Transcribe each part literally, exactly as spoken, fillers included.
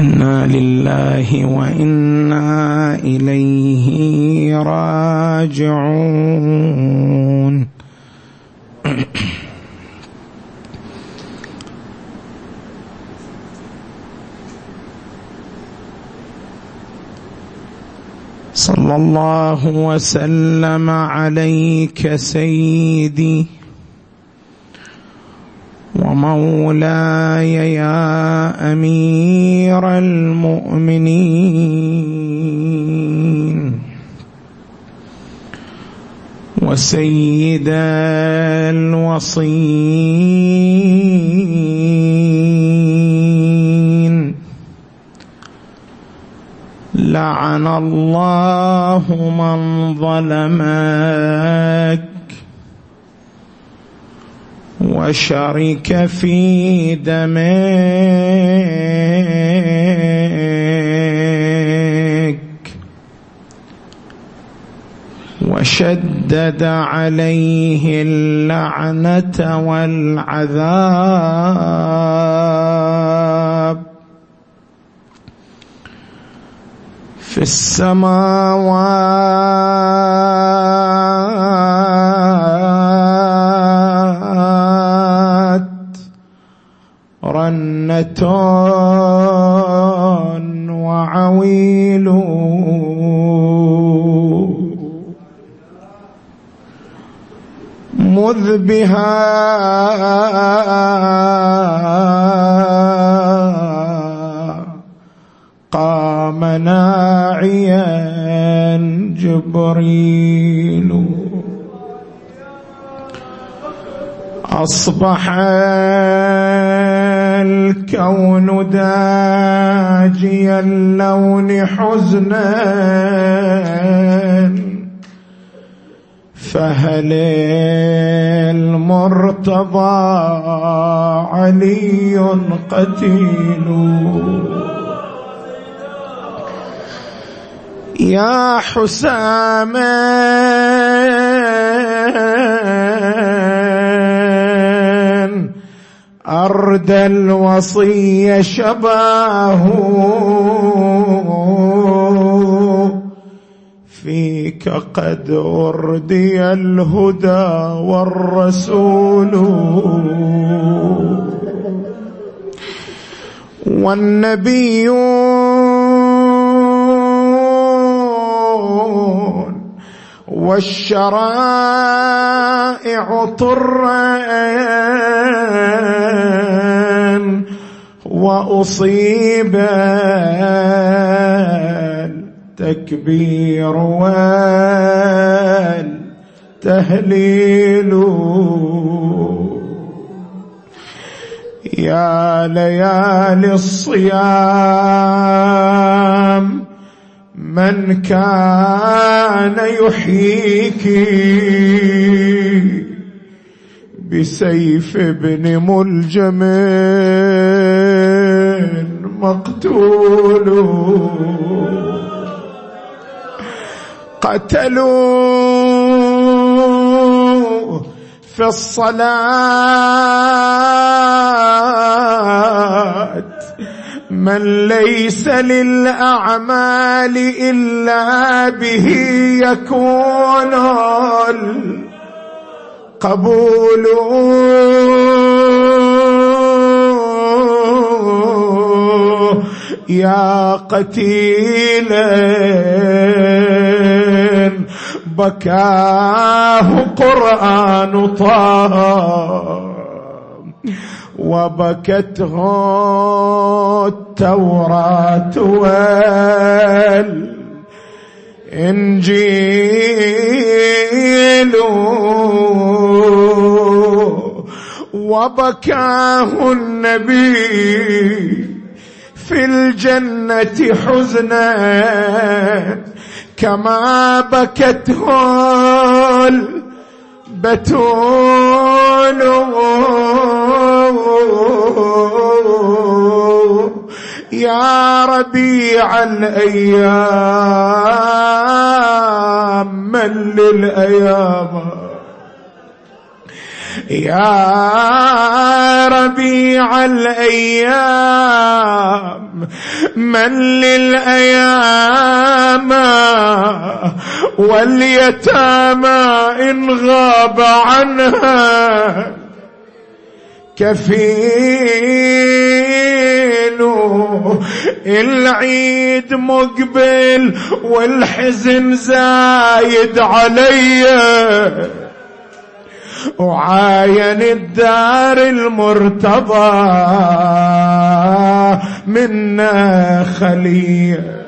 إنا لله وإنا إليه راجعون. صلى الله وسلم عليك سيدي ومولاي يا أمير المؤمنين وسيد الوصيين. لعن الله من ظلمك وشرك في دمك وشدد عليه اللعنة والعذاب في السماوات رنة وعويل مذ بها قام ناعيا جبريل أصبح الكون داجي اللون حزنا فهل المرتضى علي قتيل يا حساما أرد الوصي شباه فيك قد أردي الهدى والرسول والنبيون والشرائع طرا وأصيب التكبير والتهليل يا ليالي الصيام من كان يحييك بسيف ابن ملجم مقتول قتلوا في الصلاة من ليس للأعمال إلا به يكون القبول يا قتيلا بكاه قرآن طه وبكته التوراة والإنجيل وبكاه النبي في الجنة حزنا كما بكته البتول يا ربيع الأيام من للأيام يا ربيع الأيام من للأيام واليتامى إن غاب عنها كفيل. العيد مقبل والحزن زايد علي، وعاين الدار المرتضى منا خليه.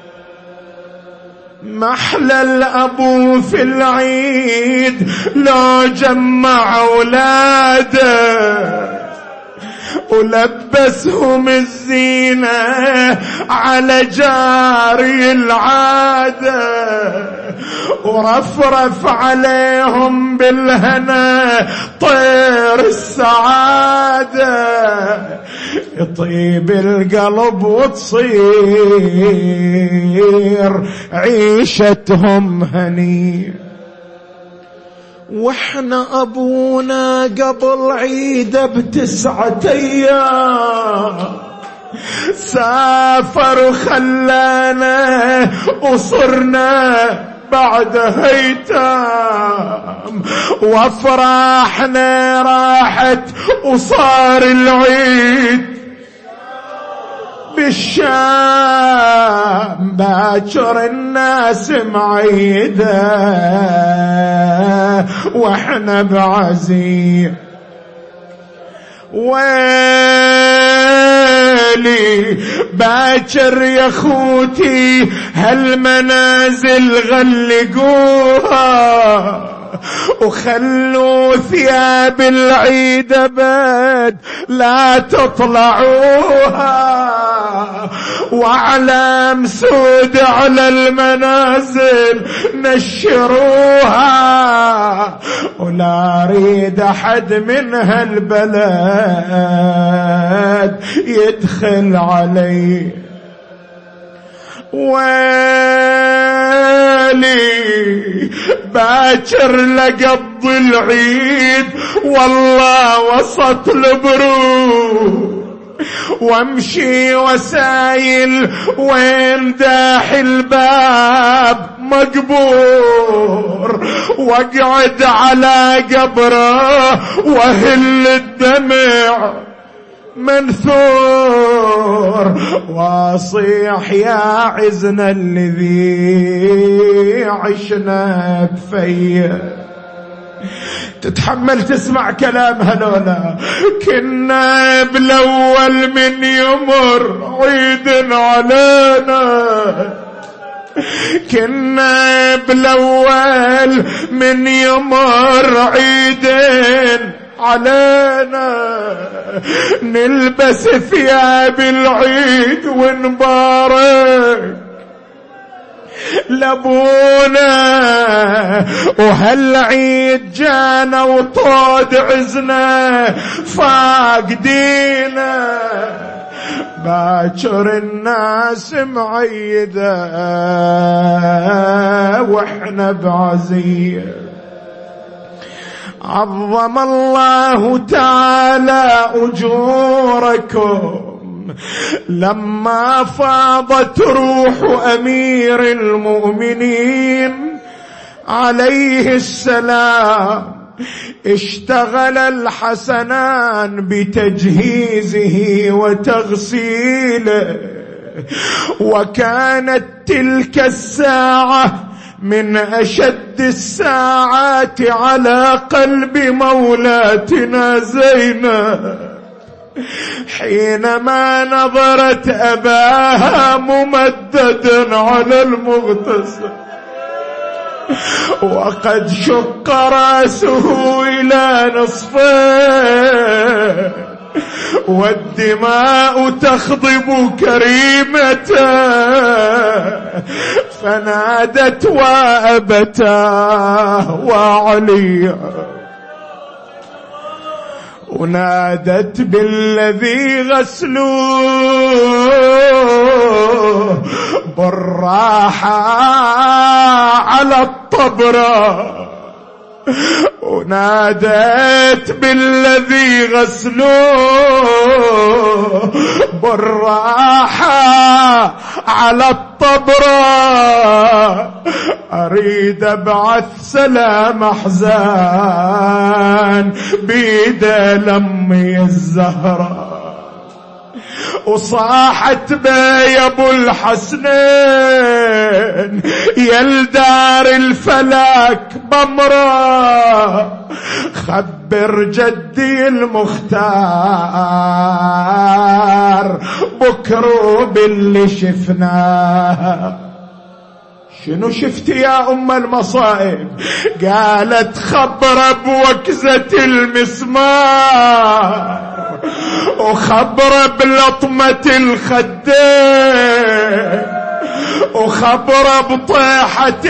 محلى الأبو في العيد لو جمع أولاده ولبسهم الزينة على جاري العادة، ورفرف عليهم بالهنا طير السعادة، يطيب القلب وتصير عيشتهم هنية. واحنا ابونا قبل عيده بتسعة ايام سافر وخلانا وصرنا بعد هيتام، وافراحنا راحت وصار العيد بالشام. باكر الناس معيدة واحنا بعزية. ويلي باكر يا خوتي هالمنازل غلقوها، وخلوا ثياب العيد أبد لا تطلعوها، وأعلام سود على المنازل نشروها، ولا أريد أحد من هالبلد يدخل علي. ويلي باكر لقض العيد والله وسط البرود، وامشي وسايل وين داح الباب مقبور، واقعد على قبره وهل الدمع منثور، واصيح يا عزنا الذي عشنا بفيه. تتحمل تسمع كلام هلولا؟ كنا بالاول من يمر عيد علينا، كنا بالاول من يمر عيدين علينا، نلبس ثياب العيد ونبارك لابونا، وهالعيد جانا وطود عزنا فاقدينا. باكر الناس معيدة واحنا بعزية. عظم الله تعالى أجوركم لما فاضت روح أمير المؤمنين عليه السلام، اشتغل الحسنان بتجهيزه وتغسيله، وكانت تلك الساعة من أشد الساعات على قلب مولاتنا زينب، حينما نظرت أباها ممددا على المغتسل وقد شق رأسه إلى نصفين، والدماء تخضب كريمته، فنادت وأبتاه وعليا، ونادت بالذي غسلوه بالراحة على الطبرة، ونادت بالذي غسلوه بالراحة على الطبرة، أريد أبعث سلام أحزان بيده لمي الزهرة. وصاحت بي ابو الحسنين يلدار الفلك بمره، خبر جدي المختار بكرو باللي شفناه. شنو شفتي يا ام المصائب؟ قالت خبر بوكزة المسمار، وخبر بلطمة الخدين، وخبر بطيحة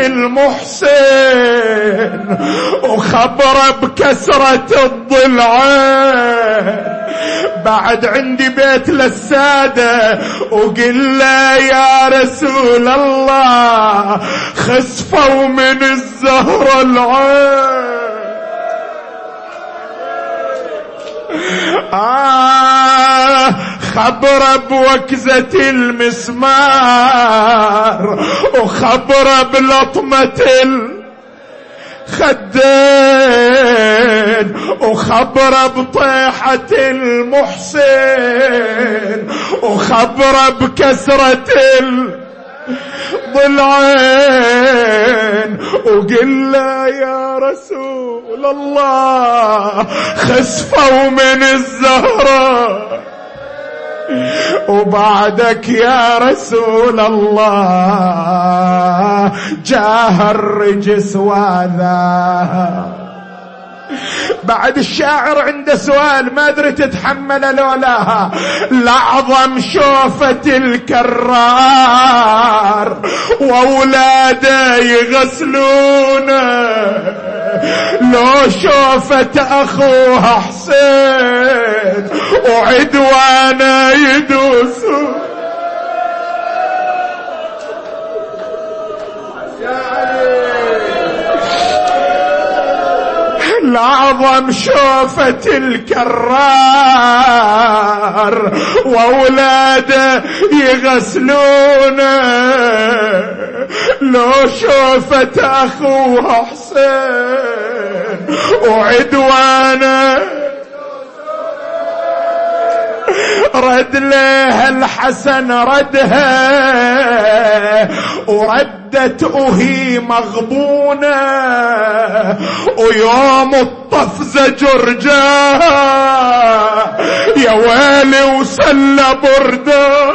المحسن، وخبر بكسرة الضلعين. بعد عندي بيت للسادة وقل له يا رسول الله خسفوا من الزهر العين. آه خبر بوكزة المسمار، وخبر بلطمة الخدين، وخبر بطيحة المحسن، وخبر بكسرة الضلعين. وقل له يا رسول الله خسفوا من الزهرة، وبعدك يا رسول الله جاه الرجس وذا. بعد الشاعر عنده سؤال ما ادري تتحمل لولاها. لعظم شوفة الكرار واولاده يغسلونه، لو شوفة اخوها حسين وعدوانا يدوسون. العظم شوفة الكرار واولاده يغسلونه، لو شوفة اخوها حسين وعدوانه. رد له الحسن ردها وردت وهي مغبونة، ويوم الطف زجرجاه يا ويلي وسل برده.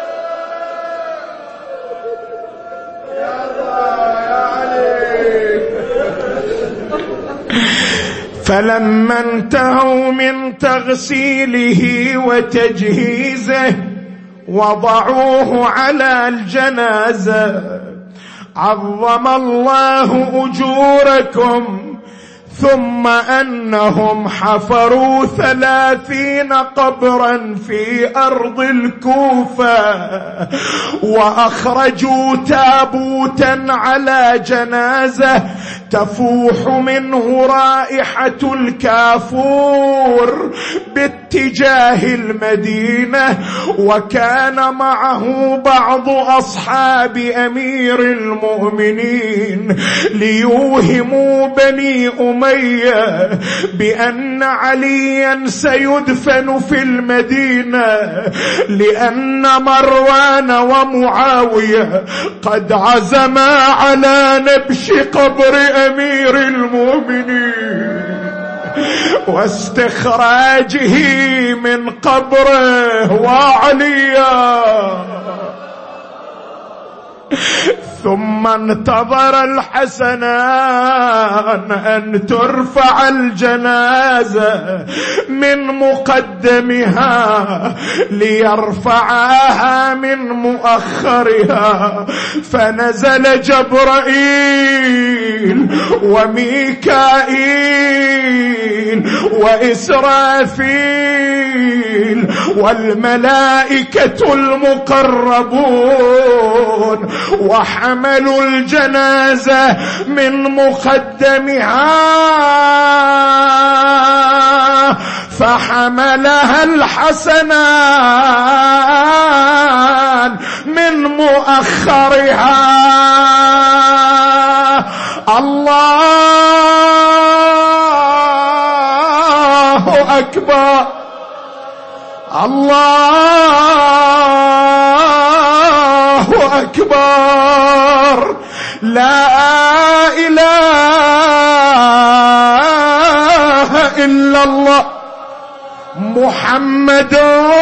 فلما انتهوا من تغسيله وتجهيزه وضعوه على الجنازة عظم الله أجوركم، ثم أنهم حفروا ثلاثين قبرا في أرض الكوفة، وأخرجوا تابوتا على جنازة تفوح منه رائحة الكافور باتجاه المدينة، وكان معه بعض أصحاب أمير المؤمنين ليوهموا بني أمية بأن عليا سيدفن في المدينة، لأن مروان ومعاوية قد عزما على نبش قبر أمير المؤمنين واستخراجه من قبره وعليا. ثم انتظر الحسنان أن ترفع الجنازة من مقدمها ليرفعها من مؤخرها، فنزل جبرائيل وميكائيل وإسرافيل والملائكة المقربون وحملوا الجنازة من مقدمها فحملها الحسنان من مؤخرها. الله أكبر الله أكبر لا إله إلا الله محمد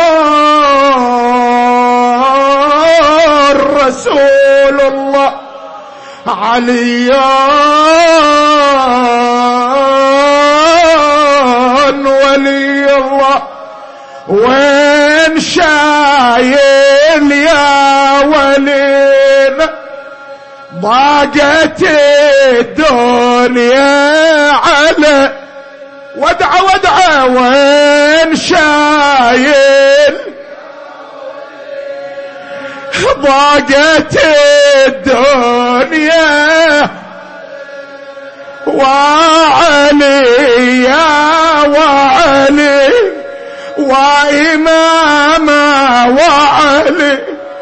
رسول الله علي ولي الله. وين شايل يا ولينا ضاقت الدنيا على ودعة ودعة وين شايل ضاقت الدنيا وعلي يا وعلي وإماما وعلي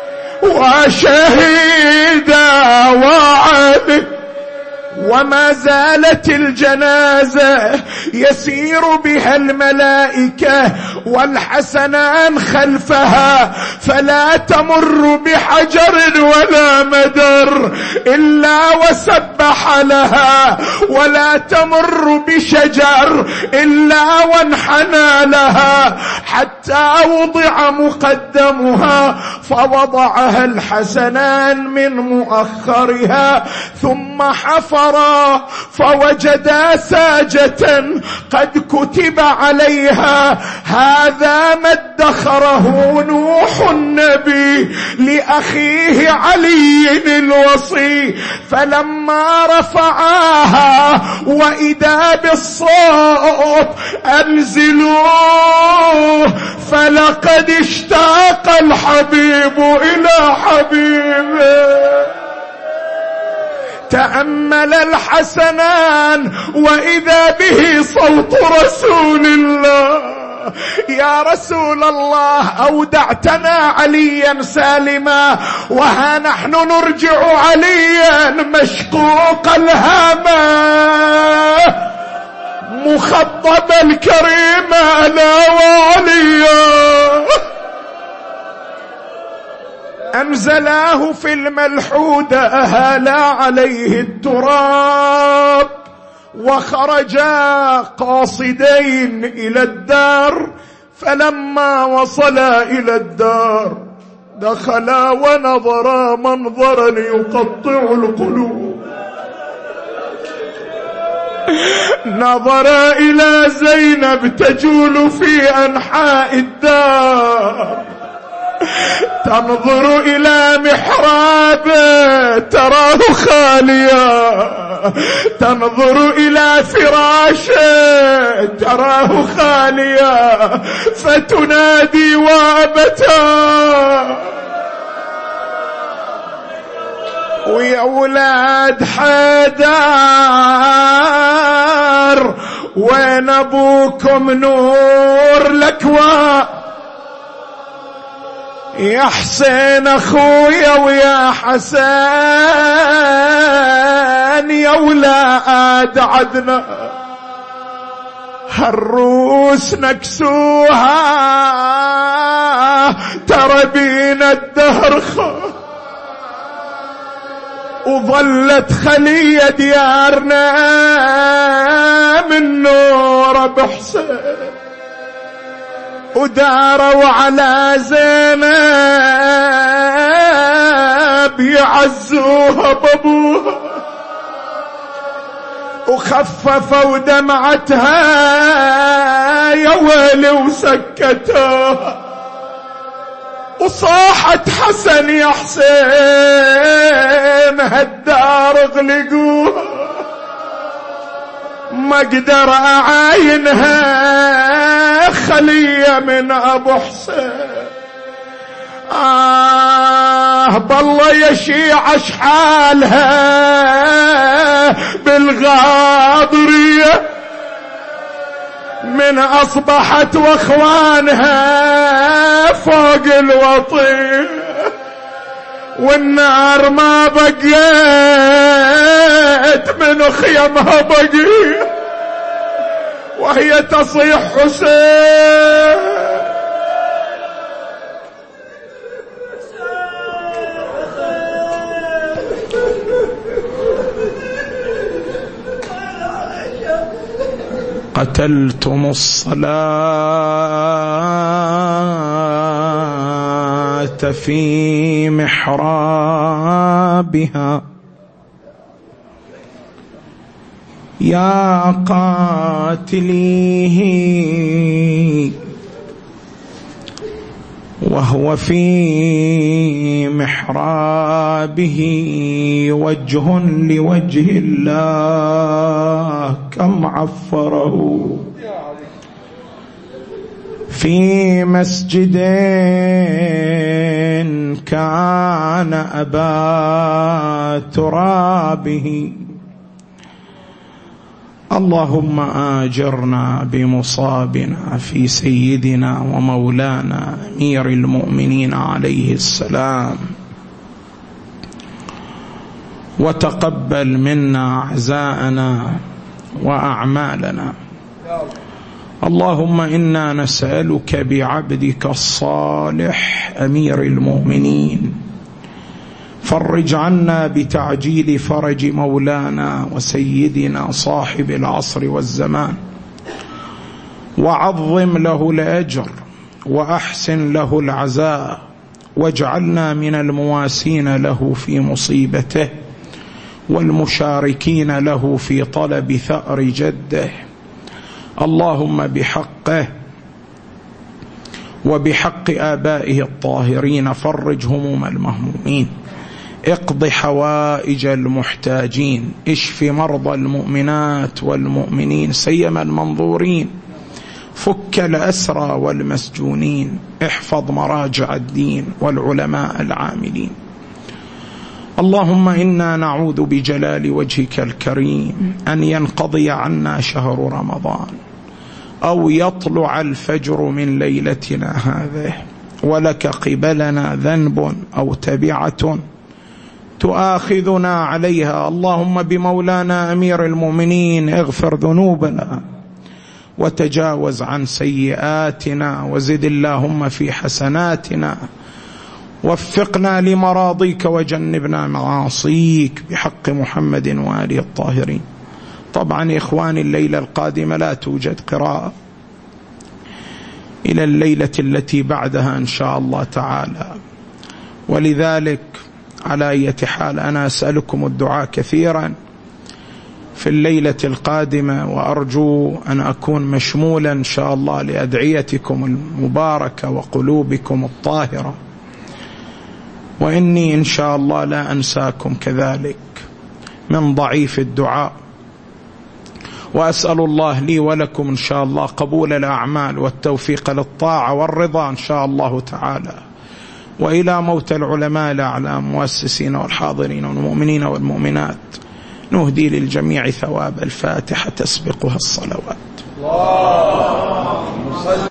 وشهيدا وعلي. وما زالت الجنازة يسير بها الملائكة والحسنان خلفها فلا تمر بحجر ولا مدر إلا وسبح لها ولا تمر بشجر إلا وانحنى لها حتى وضع مقدمها فوضعها الحسنان من مؤخرها ثم حفر فوجدا ساجة قد كتب عليها هذا ما ادخره نوح النبي لأخيه علي الوصي. فلما رفعاها وإذا بالصوت أنزلوه فلقد اشتاق الحبيب إلى حبيبه. تأمل الحسنان وإذا به صوت رسول الله. يا رسول الله أودعتنا عليا سالما وها نحن نرجع عليا مشقوق الهامة مخضب الكريم لا وعليا. أنزلاه في الملحودة أهالا عليه التراب وخرجا قاصدين إلى الدار. فلما وصلا إلى الدار دخلا ونظرا منظرا يقطع القلوب. نظرا إلى زينب تجول في أنحاء الدار تنظر إلى محرابه تراه خاليا تنظر إلى فراشه تراه خاليا فتنادي وابتا ويا ولاد حدار وين أبوكم نور الأكوان يا حسين أخويا ويا حسن يا ولاد عدنا هالروس نكسوها ترى بينا الدهر وظلت خلية ديارنا من نور بحسين وداروا على زينب يعزوها بابوها وخففوا دمعتها يا ويلي وسكتوها وصاحت حسن يا حسين هالدار اغلقوها ما اقدر اعاينها خلية من ابو حسين آه بالله يشيع اشحالها بالغاضرية من أصبحت واخوانها فوق الوطن، والنار ما بقيت من خيمها بقي وهي تصيح حسين. قتلتم الصلاة في محرابها يا قاتليه، وهو في محرابه وجه لوجه الله كم عفره في مسجد كان أبا ترابه. اللهم آجرنا بمصابنا في سيدنا ومولانا أمير المؤمنين عليه السلام، وتقبل منا عزاءنا وأعمالنا. اللهم إنا نسألك بعبدك الصالح أمير المؤمنين فرج عنا بتعجيل فرج مولانا وسيدنا صاحب العصر والزمان، وعظم له الأجر وأحسن له العزاء، واجعلنا من المواسين له في مصيبته والمشاركين له في طلب ثأر جده. اللهم بحقه وبحق آبائه الطاهرين فرج هموم المهمومين، اقض حوائج المحتاجين، اشف مرضى المؤمنات والمؤمنين سيما المنظورين، فك الأسرى والمسجونين، احفظ مراجع الدين والعلماء العاملين. اللهم إنا نعوذ بجلال وجهك الكريم أن ينقضي عنا شهر رمضان أو يطلع الفجر من ليلتنا هذه ولك قبلنا ذنب أو تبعة تؤاخذنا عليها. اللهم بمولانا أمير المؤمنين اغفر ذنوبنا وتجاوز عن سيئاتنا وزد اللهم في حسناتنا، وفقنا لمراضيك وجنبنا معاصيك بحق محمد وآله الطاهرين. طبعا إخواني الليلة القادمة لا توجد قراءة إلى الليلة التي بعدها إن شاء الله تعالى، ولذلك على أي حال أنا أسألكم الدعاء كثيرا في الليلة القادمة، وأرجو أن أكون مشمولا إن شاء الله لأدعيتكم المباركة وقلوبكم الطاهرة، وإني إن شاء الله لا أنساكم كذلك من ضعيف الدعاء. وأسأل الله لي ولكم إن شاء الله قبول الأعمال والتوفيق للطاعة والرضا إن شاء الله تعالى، وإلى موت العلماء الأعلام مؤسسين والحاضرين والمؤمنين والمؤمنات نهدي للجميع ثواب الفاتحة تسبقها الصلوات.